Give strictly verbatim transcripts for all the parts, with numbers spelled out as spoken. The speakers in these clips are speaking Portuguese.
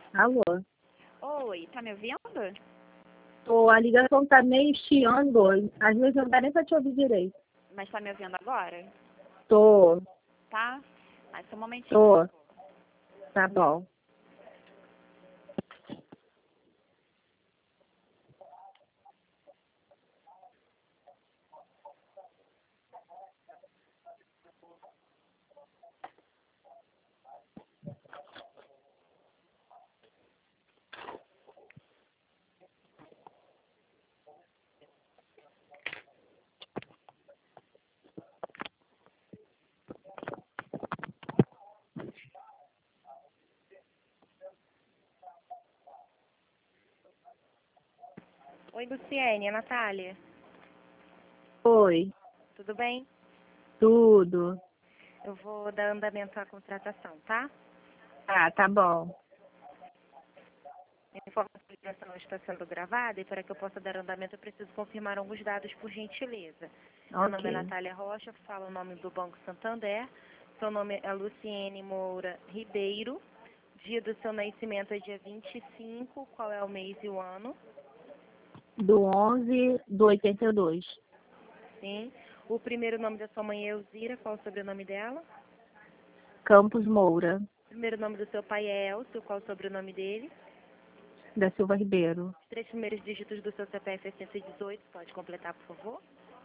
Alô? Oi, tá me ouvindo? Tô, a ligação tá meio chiando. Às vezes não dá nem pra te ouvir direito. Mas tá me ouvindo agora? Tô, Tá? Ah, só um momentinho. tô. Tá bom. Oi, Luciene, é a Natália. Oi, Tudo bem? tudo. Eu vou dar andamento à contratação, tá? Ah, tá bom. A informação está sendo gravada e para que eu possa dar andamento eu preciso confirmar alguns dados por gentileza. Meu nome é Ok. Natália Rocha, falo o nome do Banco Santander. Seu nome é Luciene Moura Ribeiro. Dia do seu nascimento é dia vinte e cinco. Qual é o mês e o ano? Do onze do oitenta e dois. Sim. O primeiro nome da sua mãe é Elzira. Qual é o sobrenome dela? Campos Moura, O primeiro nome do seu pai é Elcio. Qual é o sobrenome dele? da Silva Ribeiro. Os três primeiros dígitos do seu C P F é cento e dezoito. Pode completar, por favor?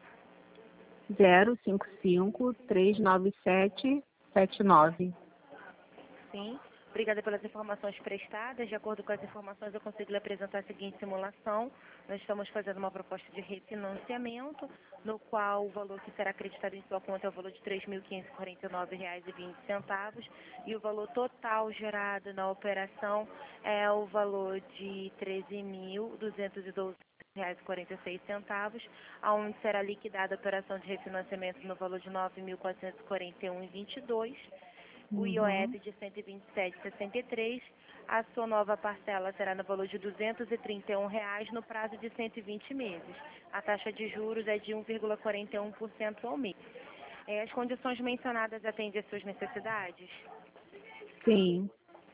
zero cinco cinco três nove sete sete nove. Sim. Obrigada pelas informações prestadas. De acordo com as informações, eu consigo lhe apresentar a seguinte simulação. Nós estamos fazendo uma proposta de refinanciamento, no qual o valor que será acreditado em sua conta é o valor de três mil quinhentos e quarenta e nove reais e vinte centavos e o valor total gerado na operação é o valor de treze mil duzentos e doze reais e quarenta e seis centavos, aonde será liquidada a operação de refinanciamento no valor de nove mil quatrocentos e quarenta e um reais e vinte e dois centavos. O I O F Uhum. de cento e vinte e sete reais e sessenta e três centavos, a sua nova parcela será no valor de duzentos e trinta e um reais no prazo de cento e vinte meses. A taxa de juros é de um vírgula quarenta e um por cento ao mês. É, as condições mencionadas atendem às suas necessidades? Sim.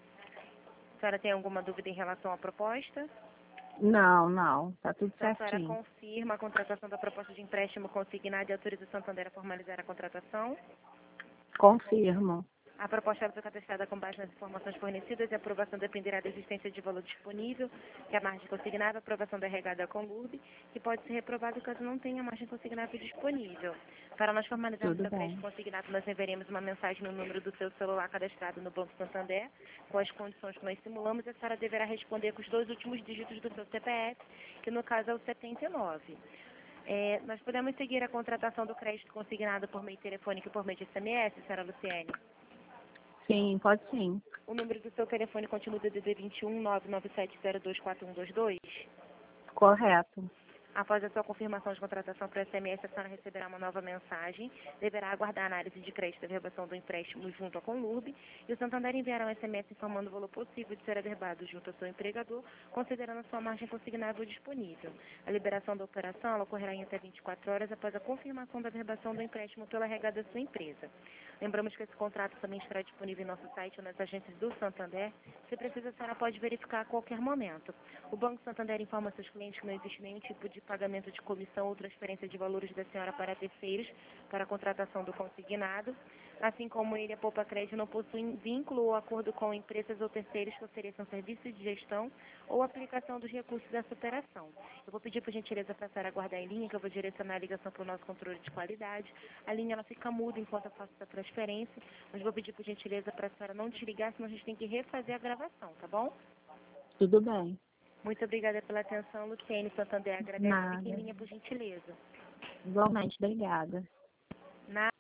A senhora tem alguma dúvida em relação à proposta? Não, não. Tá tudo Então, a senhora certinho. confirma a contratação da proposta de empréstimo consignado e autoriza o Santander a formalizar a contratação? Confirmo. A proposta vai ser cadastrada com base nas informações fornecidas e a aprovação dependerá da existência de valor disponível, que é a margem consignável, a aprovação da regada com L U B, que pode ser reprovado caso não tenha margem consignável disponível. Para nós formalizarmos Tudo o crédito bem. consignado, nós enviaremos uma mensagem no número do seu celular cadastrado no Banco Santander, com as condições que nós simulamos, e a senhora deverá responder com os dois últimos dígitos do seu C P F, que no caso é o setenta e nove. É, nós podemos seguir a contratação do crédito consignado por meio telefônico e por meio de S M S, senhora Luciene? Sim, pode sim. O número do seu telefone continua D D D vinte e um, nove nove sete zero dois quatro um dois dois. Correto. Após a sua confirmação de contratação por S M S, a senhora receberá uma nova mensagem. Deverá aguardar a análise de crédito e averbação do empréstimo junto à Conlurb. E o Santander enviará um S M S informando o valor possível de ser averbado junto ao seu empregador, considerando a sua margem consignável disponível. A liberação da operação ela ocorrerá em até vinte e quatro horas após a confirmação da averbação do empréstimo pela regada da sua empresa. Lembramos que esse contrato também estará disponível em nosso site ou nas agências do Santander. Se precisa, a senhora pode verificar a qualquer momento. O Banco Santander informa seus clientes que não existe nenhum tipo de pagamento de comissão ou transferência de valores da senhora para terceiros para a contratação do consignado. Assim como ele, a Poupa Crédito não possui vínculo ou acordo com empresas ou terceiros que ofereçam serviços de gestão ou aplicação dos recursos dessa operação. Eu vou pedir por gentileza para a senhora aguardar em linha, que eu vou direcionar a ligação para o nosso controle de qualidade. A linha ela fica muda enquanto eu faço essa transferência, mas vou pedir por gentileza para a senhora não desligar, senão a gente tem que refazer a gravação, tá bom? Tudo bem. Muito obrigada pela atenção, Luciene Santander. Agradece, fique em Nada. linha por gentileza. Igualmente, obrigada. Nada.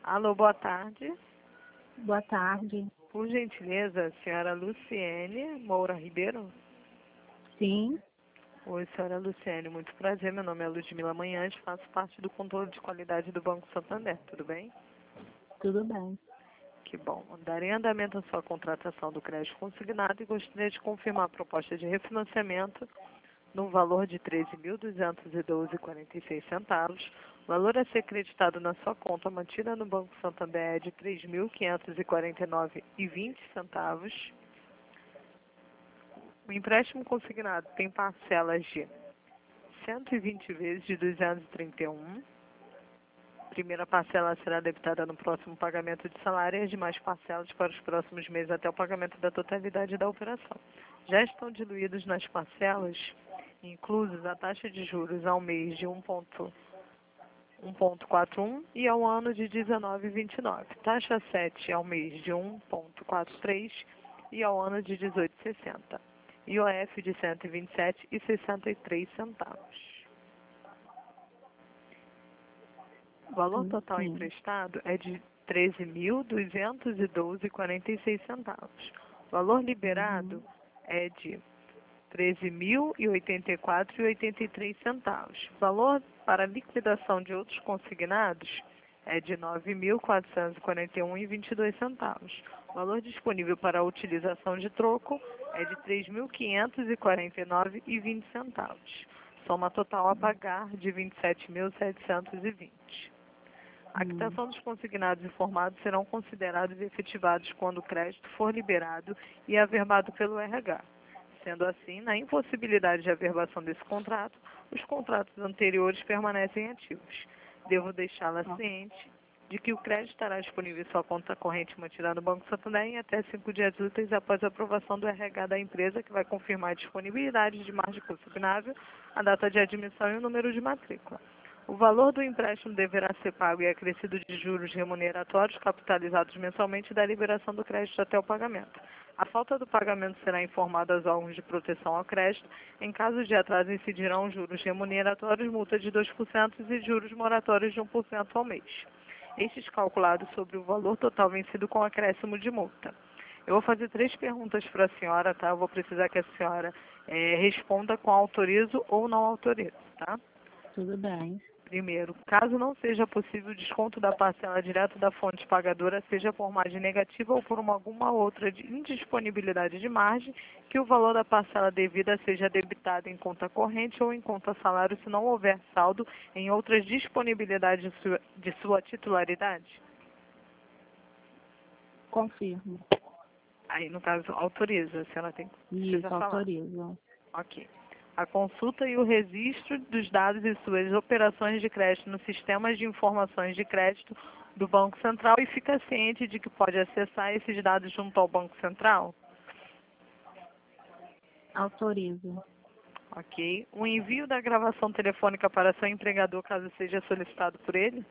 Alô, boa tarde. Boa tarde. Por gentileza, senhora Luciene Moura Ribeiro? Sim, Oi, senhora Luciene, muito prazer. Meu nome é Ludmila Manhães, faço parte do controle de qualidade do Banco Santander. Tudo bem? tudo bem. Que bom. Darei andamento à sua contratação do crédito consignado e gostaria de confirmar a proposta de refinanciamento no valor de treze mil duzentos e doze reais e quarenta e seis centavos. O valor a ser creditado na sua conta mantida no Banco Santander é de três mil quinhentos e quarenta e nove reais e vinte centavos. O empréstimo consignado tem parcelas de cento e vinte vezes de duzentos e trinta e um. A primeira parcela será debitada no próximo pagamento de salário e as demais parcelas para os próximos meses até o pagamento da totalidade da operação. Já estão diluídos nas parcelas, inclusos a taxa de juros ao mês de um vírgula quarenta e um e ao ano de dezenove vírgula vinte e nove. Taxa sete ao mês de um vírgula quarenta e três e ao ano de dezoito vírgula sessenta. I O F de cento e vinte e sete reais e sessenta e três centavos. O valor total Sim. emprestado é de treze mil duzentos e doze reais e quarenta e seis centavos. O valor liberado Uhum. é de treze mil e oitenta e quatro reais e oitenta e três centavos. O valor para liquidação de outros consignados é de nove mil quatrocentos e quarenta e um reais e vinte e dois centavos. O valor disponível para a utilização de troco é de três mil quinhentos e quarenta e nove reais e vinte centavos. Soma total a pagar de vinte e sete mil setecentos e vinte. A Hum. quitação dos consignados informados serão considerados e efetivados quando o crédito for liberado e averbado pelo R H. Sendo assim, na impossibilidade de averbação desse contrato, os contratos anteriores permanecem ativos. Devo deixá-la ciente de que o crédito estará disponível em sua conta corrente mantida no Banco Santander em até cinco dias úteis após a aprovação do R H da empresa, que vai confirmar a disponibilidade de margem consignável, a data de admissão e o número de matrícula. O valor do empréstimo deverá ser pago e acrescido de juros remuneratórios capitalizados mensalmente da liberação do crédito até o pagamento. A falta do pagamento será informada aos órgãos de proteção ao crédito. Em caso de atraso, incidirão juros remuneratórios, multa de dois por cento e juros moratórios de um por cento ao mês. Estes calculados sobre o valor total vencido com acréscimo de multa. Eu vou fazer três perguntas para a senhora, tá? Eu vou precisar que a senhora eh, responda com autorizo ou não autorizo, tá? Tudo bem. Primeiro, caso não seja possível o desconto da parcela direto da fonte pagadora, seja por margem negativa ou por uma, alguma outra de indisponibilidade de margem, que o valor da parcela devida seja debitado em conta corrente ou em conta salário se não houver saldo em outras disponibilidades de sua, de sua titularidade? Confirmo. Aí, no caso, autoriza, a senhora tem precisa Isso, falar. autorizo. Ok. A consulta e o registro dos dados e suas operações de crédito nos sistemas de informações de crédito do Banco Central e fica ciente de que pode acessar esses dados junto ao Banco Central? Autorizo. Ok. O envio da gravação telefônica para seu empregador, caso seja solicitado por ele?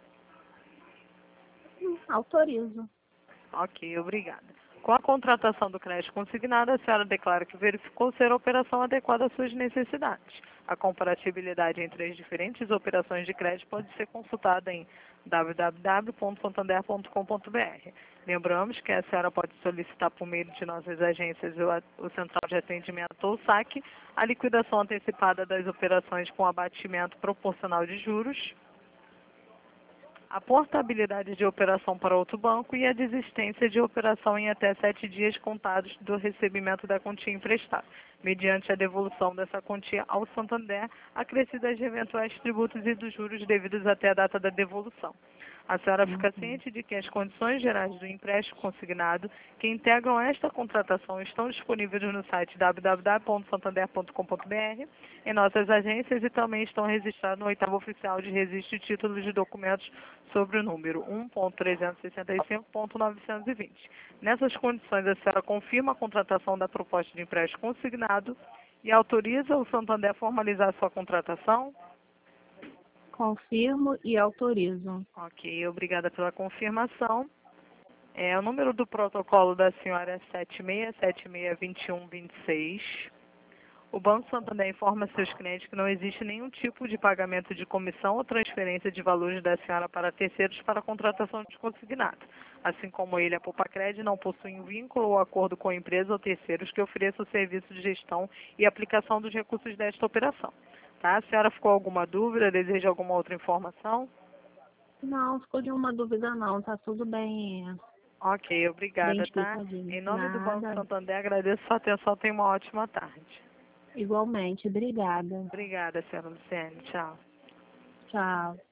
Hum, Autorizo. Ok, obrigada. Com a contratação do crédito consignado, a senhora declara que verificou ser a operação adequada às suas necessidades. A comparatibilidade entre as diferentes operações de crédito pode ser consultada em w w w ponto santander ponto com ponto b r. Lembramos que a senhora pode solicitar por meio de nossas agências o, o Central de Atendimento ou saque a liquidação antecipada das operações com abatimento proporcional de juros, a portabilidade de operação para outro banco e a desistência de operação em até sete dias contados do recebimento da quantia emprestada, mediante a devolução dessa quantia ao Santander, acrescidas de eventuais tributos e dos juros devidos até a data da devolução. A senhora fica Uhum. ciente de que as condições gerais do empréstimo consignado que integram esta contratação estão disponíveis no site w w w ponto santander ponto com ponto b r, em nossas agências e também estão registrados no oitavo oficial de registro de títulos de documentos sobre o número um ponto trezentos e sessenta e cinco ponto novecentos e vinte. Nessas condições, a senhora confirma a contratação da proposta de empréstimo consignado e autoriza o Santander a formalizar sua contratação? Confirmo e autorizo. Ok, obrigada pela confirmação. É, o número do protocolo da senhora é sete seis sete seis dois um dois seis. O Banco Santander informa seus clientes que não existe nenhum tipo de pagamento de comissão ou transferência de valores da senhora para terceiros para a contratação de consignado. Assim como ele, a Poupacred não possui um vínculo ou acordo com empresa ou terceiros que ofereçam o serviço de gestão e aplicação dos recursos desta operação. Tá? A senhora ficou alguma dúvida? Deseja alguma outra informação? Não, ficou nenhuma dúvida não, tá tudo bem, Ok, bem obrigada, tá? explicadinho. Em nome do Banco Nada. Santander, agradeço sua atenção. Tenha uma ótima tarde. Igualmente, obrigada. Obrigada, senhora Luciane. Tchau. Tchau.